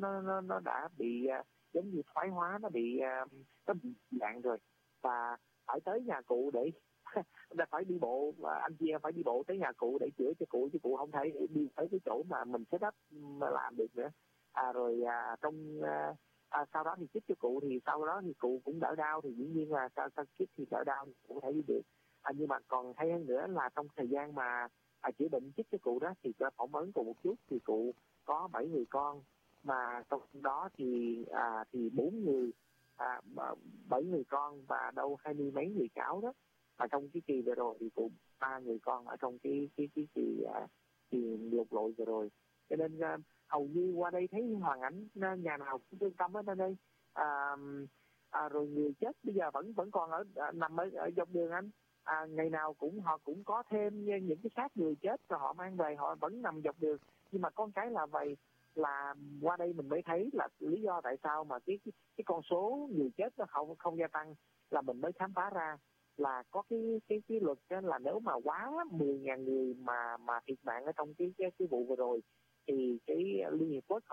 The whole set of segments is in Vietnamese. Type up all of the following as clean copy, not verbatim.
nó đã bị giống như thoái hóa, nó bị dạng rồi, và phải tới nhà cụ để đã phải đi bộ, và anh chị em phải đi bộ tới nhà cụ để chữa cho cụ, chứ cụ không thể đi tới cái chỗ mà mình set up mà làm được nữa. Rồi sau đó thì chích cho cụ, thì sau đó thì cụ cũng đỡ đau, thì dĩ nhiên là sau chích thì đỡ đau thì cũng có thể đi được. Nhưng mà còn hay hơn nữa là trong thời gian mà chữa bệnh chích cho cụ đó, thì cho phỏng vấn cụ một chút, thì cụ có 7 người con, mà trong đó thì 4 người 7 người con và đâu 20 mấy người cháu đó. Và trong cái kỳ vừa rồi thì cũng 3 người con ở trong cái kỳ lục lội vừa rồi, cho nên hầu như qua đây thấy hoàn ảnh nhà nào cũng thương tâm hết ở đây. Rồi người chết bây giờ vẫn còn nằm ở dọc đường anh. Ngày nào họ cũng có thêm những cái xác người chết rồi họ mang về, họ vẫn nằm dọc đường. Nhưng mà con cái là vậy, là qua đây mình mới thấy là lý do tại sao mà cái con số người chết nó không gia tăng, là mình mới khám phá ra là có cái luật đó, là nếu mà quá 10.000 người mà thiệt mạng ở trong cái vụ vừa rồi, thì cái Liên Hiệp Quốc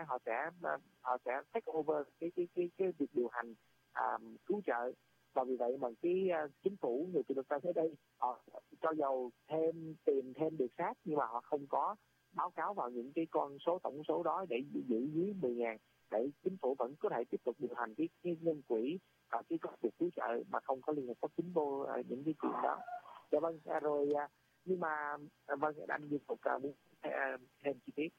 họ sẽ take over cái việc điều hành cứu trợ. Và vì vậy mà cái chính phủ, người Việt Nam tới đây họ cho dầu tìm thêm được xác, nhưng mà họ không có báo cáo vào những cái tổng số đó để giữ dưới 10.000, để chính phủ vẫn có thể tiếp tục điều hành cái ngân quỹ và cái công việc cứu trợ mà không có Liên Hợp Quốc chính vô những cái chuyện đó. Dạ vâng, rồi nhưng mà vâng, anh liên tục thêm chi tiết.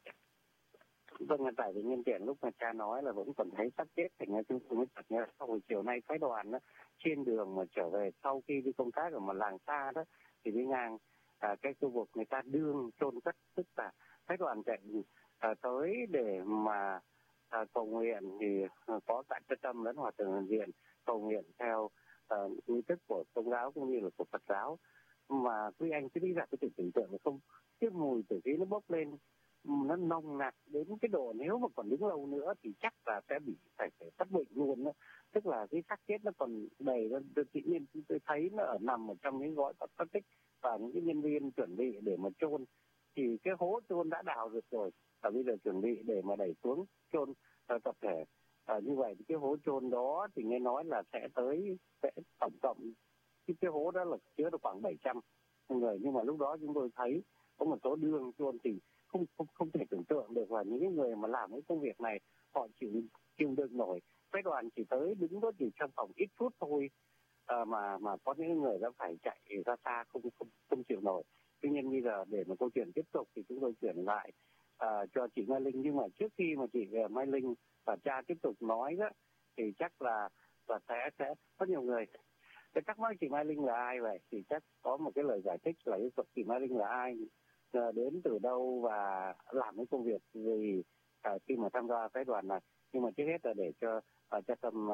Vâng, tại vì nhân tiện lúc mà cha nói là vẫn còn thấy sắp chết, thành ra chúng tôi mới chợt nhớ. Hồi chiều nay phái đoàn đó, trên đường mà trở về sau khi đi công tác ở một làng xa đó, thì đi ngang cái khu vực người ta đương chôn cất, tức là phái đoàn chạy tới để mà cầu nguyện, thì có tại trung tâm lẫn hòa thượng viện cầu nguyện theo nghi thức của Công giáo cũng như là của Phật giáo. Mà quý anh cứ đi ra cái tưởng tượng không, cái mùi tử khí nó bốc lên, nó nồng nặc đến cái độ nếu mà còn đứng lâu nữa thì chắc là sẽ bị phải phát bệnh luôn đó. Tức là cái xác chết nó còn đầy, tự nhiên tôi thấy nó nằm ở trong những gói plastic, và những cái nhân viên chuẩn bị để mà chôn, thì cái hố chôn đã đào được rồi, và bây giờ chuẩn bị để mà đẩy xuống chôn tập thể. Như vậy thì cái hố chôn đó thì nghe nói là sẽ tổng cộng cái hố đó là chứa được khoảng 700 người, nhưng mà lúc đó chúng tôi thấy có một số đường chôn thì không thể tưởng tượng được là những người mà làm cái công việc này họ chịu đựng nổi. Phái đoàn chỉ tới đứng đó chỉ trong vòng ít phút thôi, mà có những người đã phải chạy ra xa không chịu nổi. Tuy nhiên bây giờ để mà câu chuyện tiếp tục thì chúng tôi chuyển lại cho chị Mai Linh. Nhưng mà trước khi mà chị Mai Linh và cha tiếp tục nói đó, thì chắc là sẽ có nhiều người cái thắc mắc chị Mai Linh là ai vậy, thì chắc có một cái lời giải thích là chị Mai Linh là ai, đến từ đâu và làm cái công việc gì khi mà tham gia phái đoàn này. Nhưng mà trước hết là để cho cha Tâm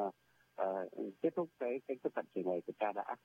kết thúc cái phần trình bày của cha đã.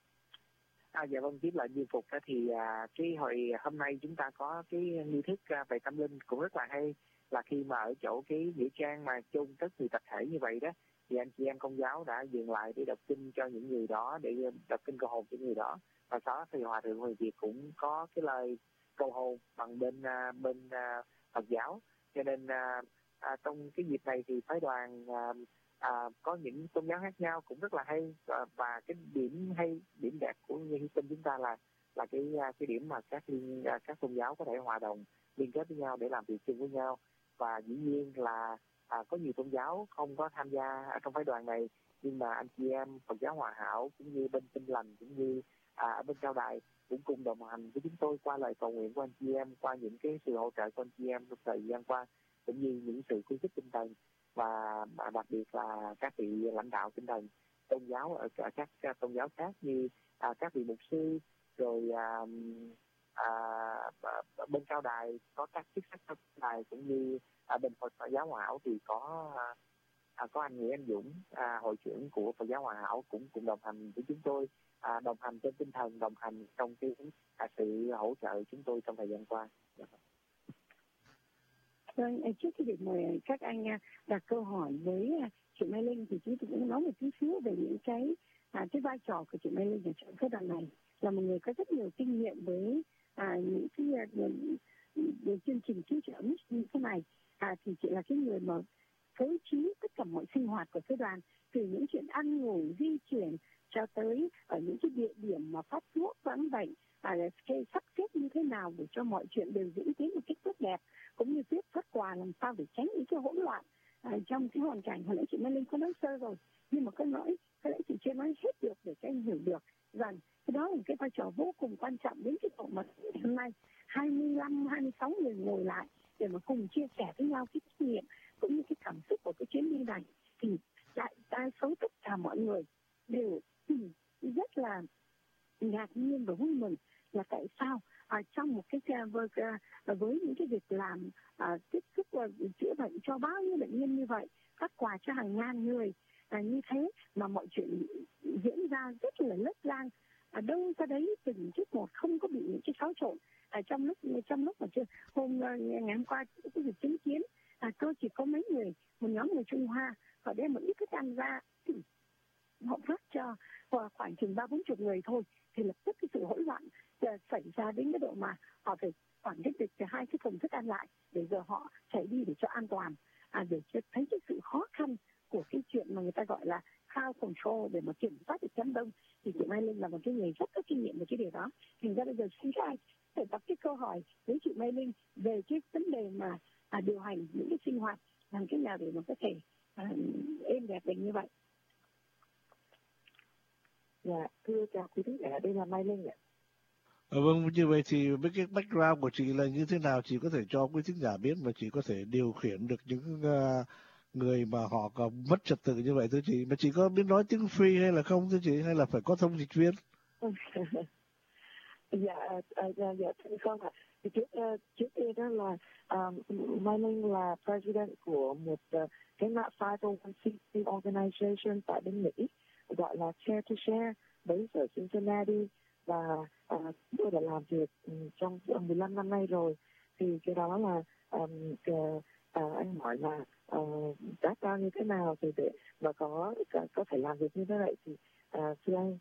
Dạ vâng, tiếp lại biên phục thì cái hồi hôm nay chúng ta có cái nghi thức về tâm linh cũng rất là hay, là khi mà ở chỗ cái nghĩa trang mà chôn cất người tập thể như vậy đó, thì anh chị em Công giáo đã dừng lại để đọc kinh cho những người đó, để đọc kinh cầu hồn cho những người đó. Và sau đó thì Hòa thượng Huệ Việt cũng có cái lời cầu hồn bằng bên Phật giáo. Cho nên trong cái dịp này thì phái đoàn có những tôn giáo khác nhau cũng rất là hay, và cái điểm đẹp của Như Hy Sinh chúng ta là cái điểm mà các tôn giáo có thể hòa đồng liên kết với nhau để làm việc chung với nhau. Và dĩ nhiên là có nhiều tôn giáo không có tham gia ở trong phái đoàn này, nhưng mà anh chị em Phật giáo Hòa Hảo cũng như bên Tinh Lành cũng như ở bên Cao Đài cũng cùng đồng hành với chúng tôi qua lời cầu nguyện của anh chị em, qua những cái sự hỗ trợ của anh chị em trong thời gian qua, cũng như những sự khuyến khích tinh thần, và đặc biệt là các vị lãnh đạo tinh thần tôn giáo ở các tôn giáo khác như các vị mục sư, rồi bên Cao Đài có các chức sắc Cao Đài, cũng như bên Phật giáo Hòa Hảo thì có anh Nguyễn Anh Dũng, hội trưởng của Phật giáo Hòa Hảo cũng đồng hành với chúng tôi, đồng hành trên tinh thần, đồng hành trong cái sự hỗ trợ chúng tôi trong thời gian qua. Vâng, trước khi được mời các anh đặt câu hỏi với chị Mai Linh thì chúng tôi cũng nói một chút xíu về những cái vai trò của chị Mai Linh ở trong cái đoàn này, là một người có rất nhiều kinh nghiệm với những cái chương trình cứu trợ như thế này. thì chị là cái người mà phối trí tất cả mọi sinh hoạt của phái đoàn, từ những chuyện ăn ngủ, di chuyển cho tới ở những cái địa điểm mà phát thuốc khám bệnh, cái sắp xếp như thế nào để cho mọi chuyện đều diễn tiến một cách tốt đẹp, cũng như tiếp phát quà làm sao để tránh những cái hỗn loạn trong cái hoàn cảnh. Hồi nãy chị Mai Linh có nói sơ rồi, nhưng mà có lẽ chị chưa nói hết được để các anh hiểu được rằng cái đó là một cái vai trò vô cùng quan trọng. Đến cái độ mà hôm nay 25-26 người ngồi lại để mà cùng chia sẻ với nhau cái kinh nghiệm cũng như cái cảm xúc của cái chuyến đi này, thì đại đa số tất cả mọi người đều rất là ngạc nhiên và vui mừng là tại sao trong một cái với những cái việc làm tiếp xúc chữa bệnh cho bao nhiêu bệnh nhân như vậy, phát quà cho hàng ngàn người như thế, mà mọi chuyện diễn ra rất là lấp lang, đâu ra đấy từng chút một, không có bị những cái xáo trộn. Trong lúc mà ngày hôm qua cái việc chứng kiến tôi chỉ có mấy người, một nhóm người Trung Hoa, họ đem một ít thức ăn ra, họ phát cho khoảng chừng 30-40 người thôi, thì lập tức cái sự hỗn loạn xảy ra đến cái độ mà họ phải khoảng cách từ 2 cái thùng thức ăn lại để giờ họ chạy đi để cho an toàn, để cho thấy cái sự khó khăn của cái chuyện mà người ta gọi là crowd control, để mà kiểm soát được đám đông. Thì chị Mai Linh là một cái người rất có kinh nghiệm về cái điều đó. Thành ra bây giờ xin các anh phải đặt cái câu hỏi với chị Mai Linh về cái vấn đề mà điều hành những cái sinh hoạt làm cái nào để mà có thể êm đẹp đến như vậy. Dạ, thưa chào quý thính giả, đây là Mai Linh ạ. Vâng, như vậy thì với cái background của chị là như thế nào, chị có thể cho quý thính giả biết mà chị có thể điều khiển được những người mà họ có mất trật tự như vậy thưa chị, mà chị có biết nói tiếng Phi hay là không thưa chị, hay là phải có thông dịch viên? Dạ thưa con ạ. Trước tiên đó là Mai Linh là president của một cái 501c organization tại bên Mỹ gọi là Share to Share, based ở Cincinnati, và tôi đã làm việc trong 15 năm nay rồi. Thì cái đó là anh hỏi là giá cao như thế nào thì để mà có thể làm việc như thế này, thì thưa anh,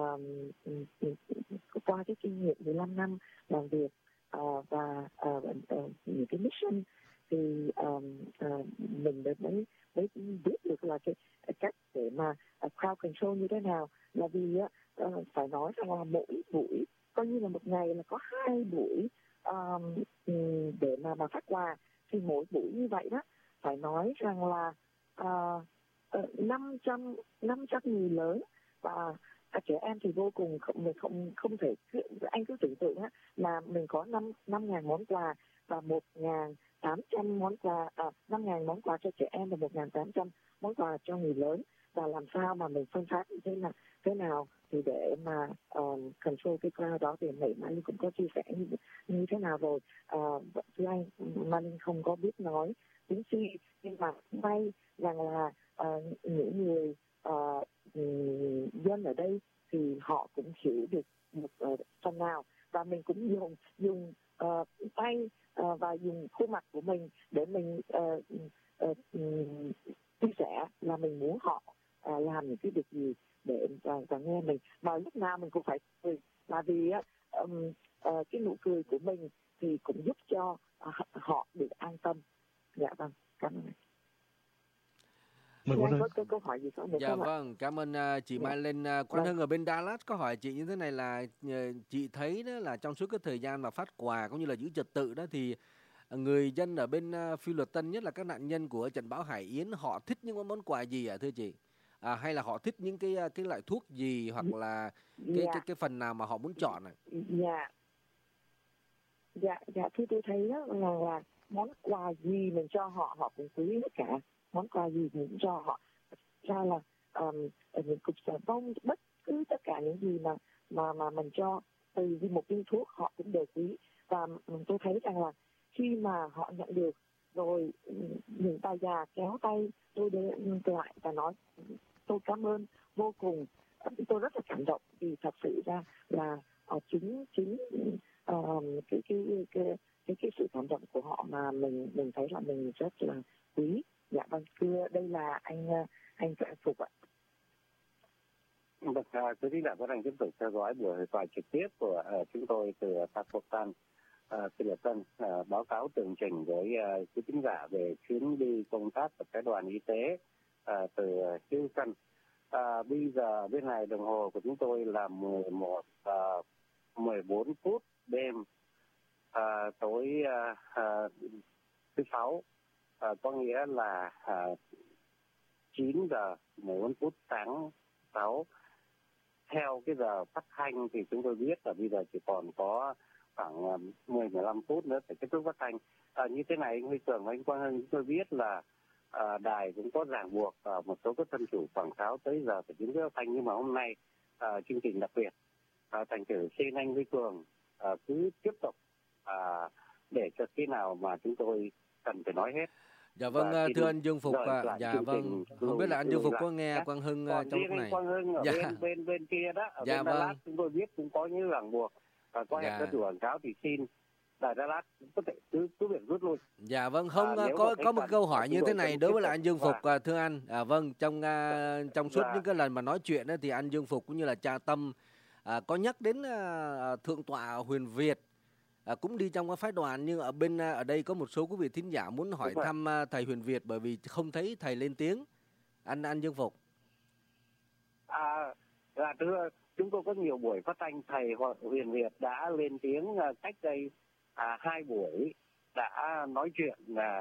qua cái kinh nghiệm 15 năm làm việc và những cái mission, thì mình mới biết được là cái cách để mà crowd control như thế nào. Là vì phải nói rằng là mỗi buổi coi như là một ngày là có 2 buổi để mà phát quà, thì mỗi buổi như vậy đó phải nói rằng là 500 người lớn và trẻ em thì vô cùng không thể. Anh cứ tưởng tượng là mình có 5.000 món quà và 1.800 món quà, 5.000 món quà cho trẻ em và 1.800 món quà cho người lớn, và làm sao mà mình phân phát như thế nào thì để mà control cái crowd đó. Thì ngày mai cũng có chia sẻ như thế nào rồi. Thưa anh, Man không có biết nói tiếng Phi, nhưng mà may rằng là những người dân ở đây thì họ cũng hiểu được một phần nào, và mình cũng dùng tay và dùng khuôn mặt của mình để mình chia sẻ là mình muốn họ làm những cái việc gì để và nghe mình, mà lúc nào mình cũng phải cười, là vì cái nụ cười của mình thì cũng giúp cho họ được an tâm. Dạ vâng, cảm ơn. Anh có câu hỏi gì không? Dạ vâng, cảm ơn chị Mai Linh. Quang Hưng ở bên Dallas có hỏi chị như thế này là chị thấy đó là trong suốt cái thời gian mà phát quà cũng như là giữ trật tự đó, thì người dân ở bên Phi Luật Tân, nhất là các nạn nhân của trận bão Hải Yến, họ thích những món quà gì ạ thưa chị? Hay là họ thích những cái loại thuốc gì, hoặc là cái phần nào mà họ muốn chọn ạ? Dạ, thì tôi thấy đó là món quà gì mình cho họ, họ cũng quý hết cả. Món quà gì mình cũng cho họ. Ra là những cục xà bông, bất cứ tất cả những gì mà mình cho, từ một viên thuốc họ cũng đều quý. Và tôi thấy rằng là khi mà họ nhận được rồi, những bà già kéo tay tôi lại và nói tôi cảm ơn vô cùng. Tôi rất là cảm động, vì thật sự ra là chính cái sự cảm động của họ mà mình thấy là mình rất là quý. Dạ vâng, thưa, đây là anh Phục ạ. Quý vị đã có đang tiếp tục theo dõi buổi hội thoại trực tiếp của chúng tôi từ Pakistan. Phi Luật Tân báo cáo tường trình với quý thính giả về chuyến đi công tác của cái đoàn y tế từ Houston. Bây giờ bên này đồng hồ của chúng tôi là 14 phút đêm tối thứ Sáu, có nghĩa là 9 giờ 14 phút sáng 6. Theo cái giờ phát thanh thì chúng tôi biết là bây giờ chỉ còn có khoảng 10-15 phút nữa để kết thúc phát thanh. Như thế này, anh Huy Cường và anh Quang Hưng, chúng tôi biết là đài cũng có ràng buộc một số các thân chủ quảng cáo tới giờ phải chính thức phát thanh, nhưng mà hôm nay chương trình đặc biệt, thành thử xin anh Huy Cường cứ tiếp tục để cho khi nào mà chúng tôi cần phải nói hết. Dạ vâng, thưa anh Dương Phục, dạ vâng, không biết là anh Dương Phục có nghe Quang Hưng trong lúc này. Quang Hưng ở bên kia đó, ở bên Đà Lạt chúng tôi biết cũng có những ràng buộc và có hẹn các quảng cáo thì xin Đài Đà Lạt có thể cứ việc rút lui. Dạ vâng, không có một câu hỏi như thế này đối với lại anh Dương Phục, thưa anh. Vâng, trong suốt những cái lần mà nói chuyện thì anh Dương Phục cũng như là cha Tâm có nhắc đến Thượng tọa Huyền Việt cũng đi trong cái phái đoàn, nhưng ở đây có một số quý vị thính giả muốn hỏi thăm thầy Huyền Việt bởi vì không thấy thầy lên tiếng. Anh Dương Phục. Thưa, chúng tôi có nhiều buổi phát thanh, thầy Huyền Việt đã lên tiếng cách đây 2 buổi, đã nói chuyện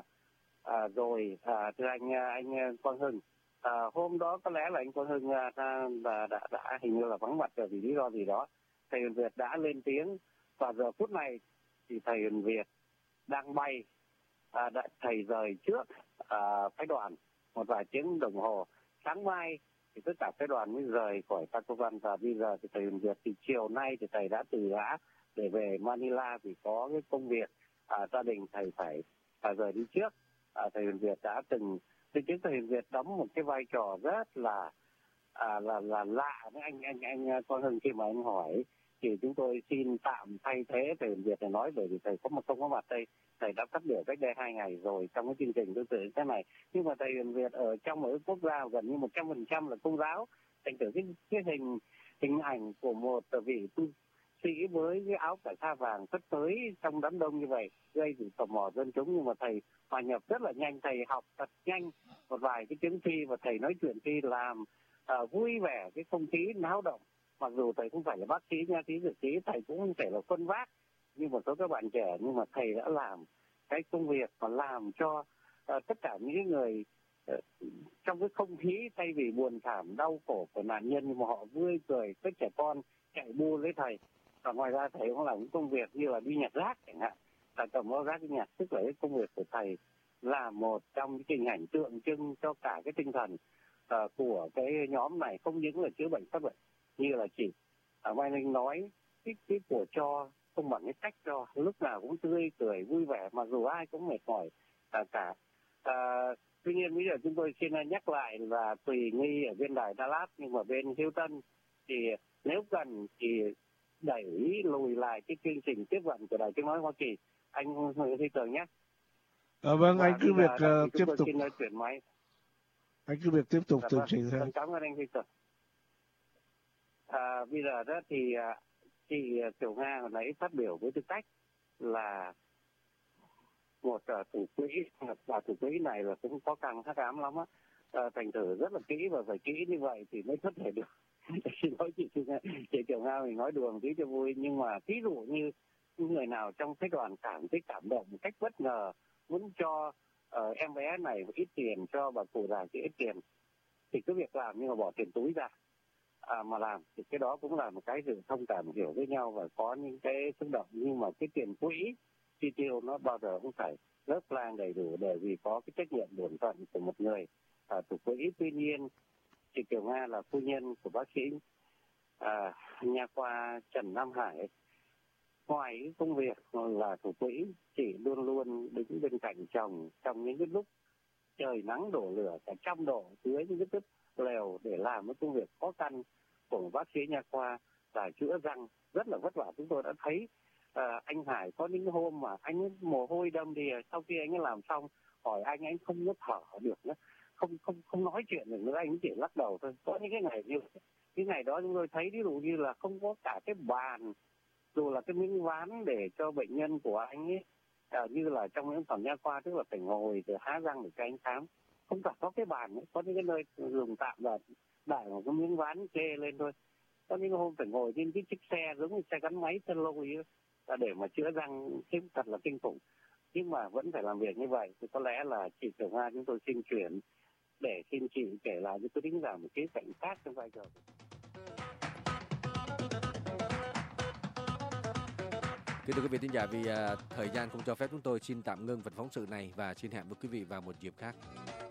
rồi. Thưa anh Quang Hưng, hôm đó có lẽ là anh Quang Hưng đã hình như là vắng mặt vì lý do gì đó. Thầy Huyền Việt đã lên tiếng và giờ phút này thì thầy Huyền Việt đang bay, thầy rời trước phái đoàn một vài tiếng đồng hồ. Sáng mai thì tất cả phái đoàn mới rời khỏi Tacloban, và bây giờ thì thầy Huyền Việt thì chiều nay thì thầy đã từ giã để về Manila vì có cái công việc gia đình thầy phải rời đi trước. Thầy Huyền Việt đã từng thầy Huyền Việt đóng một cái vai trò rất là lạ với anh Quang Hưng. Khi mà anh hỏi thì chúng tôi xin tạm thay thế thầy Huyền Việt để nói, bởi vì thầy không có mặt đây. Thầy đã phát biểu cách đây 2 ngày rồi trong cái chương trình tương tự thế này. Nhưng mà thầy Huyền Việt ở trong một quốc gia gần như 100% là công giáo, thành thử cái hình ảnh của một vị tu sĩ với cái áo cải sa vàng phất phới trong đám đông như vậy gây sự tò mò dân chúng. Nhưng mà thầy hòa nhập rất là nhanh, thầy học thật nhanh một vài cái tiếng Phi và thầy nói chuyện Phi làm vui vẻ cái không khí náo động. Mặc dù thầy không phải là bác sĩ nha, dược sĩ, thầy cũng không phải là khuân vác như một số các bạn trẻ, nhưng mà thầy đã làm cái công việc mà làm cho tất cả những người trong cái không khí thay vì buồn thảm đau khổ của nạn nhân, nhưng mà họ vui cười, các trẻ con chạy bu lấy thầy. Và ngoài ra thầy cũng làm những công việc như là đi nhặt rác chẳng hạn, là cầm bao rác đi nhặt. Tức là cái công việc của thầy là một trong những hình ảnh tượng trưng cho cả cái tinh thần của cái nhóm này, không những là chữa bệnh phát bệnh như là chỉ Mai Linh nói, cái của cho không bằng cái cách cho, lúc nào cũng tươi cười vui vẻ, mặc dù ai cũng mệt mỏi cả. Tuy nhiên bây giờ chúng tôi xin nhắc lại là tùy nghi ở bên đài Dallas, nhưng mà bên Houston thì nếu cần thì đẩy lùi lại cái chương trình tiếp vận của Đài Tiếng Nói Hoa Kỳ. Anh Huy Cường nhé. Vâng, anh cứ việc tiếp tục. Xin chuyển máy. Anh cứ việc tiếp tục tường trình thôi. Cảm ơn anh Huy Cường. Bây giờ đó thì chị Tiểu Nga hồi nãy phát biểu với tư cách là một thủ quỹ, và thủ quỹ này là cũng có căng hắc ám lắm á. Thành thử rất là kỹ, và phải kỹ như vậy thì mới thất thể được. Xin lỗi chị Tiểu Nga, mình nói đùa một tí cho vui, nhưng mà ví dụ như người nào trong phái đoàn cảm thấy cảm động một cách bất ngờ, muốn cho em bé này một ít tiền, cho bà cụ già chị ít tiền, thì cứ việc làm nhưng mà bỏ tiền túi ra mà làm, thì cái đó cũng là một cái sự thông cảm hiểu với nhau và có những cái xúc động. Nhưng mà cái tiền quỹ chi tiêu nó bao giờ cũng phải lớp lang đầy đủ, để vì có cái trách nhiệm bổn phận của một người thủ quỹ. Tuy nhiên chị Kiều Nga là phu nhân của bác sĩ nha khoa Trần Nam Hải, ngoài cái công việc là thủ quỹ, chị luôn luôn đứng bên cạnh chồng trong những cái lúc trời nắng đổ lửa cả 100 độ dưới những cái túp lều để làm cái công việc khó khăn của một bác sĩ nha khoa là chữa răng rất là vất vả. Chúng tôi đã thấy anh Hải có những hôm mà anh ấy mồ hôi đầm đìa, sau khi anh ấy làm xong hỏi anh không có thở được nữa, không nói chuyện được nữa, anh chỉ lắc đầu thôi. Có những cái ngày như cái ngày đó chúng tôi thấy ví dụ như là không có cả cái bàn dù là cái miếng ván để cho bệnh nhân của anh ấy như là trong những phòng nha khoa, tức là phải ngồi rồi há răng để cho anh khám, không phải có cái bàn ấy, có những cái nơi dùng tạm là đẩy một cái miếng ván kê lên thôi. Có những hôm phải ngồi trên cái chiếc xe giống như xe gắn máy xe lôi là để mà chữa răng, thật là kinh khủng. Nhưng mà vẫn phải làm việc như vậy. Thì có lẽ là chị Kiều Nga chúng tôi xin chuyển để xin chị kể lại với quý thính giả một cái cảnh khác trong vai trò. Kính thưa quý vị thính giả, vì thời gian không cho phép, chúng tôi xin tạm ngưng phần phóng sự này và xin hẹn với quý vị vào một dịp khác.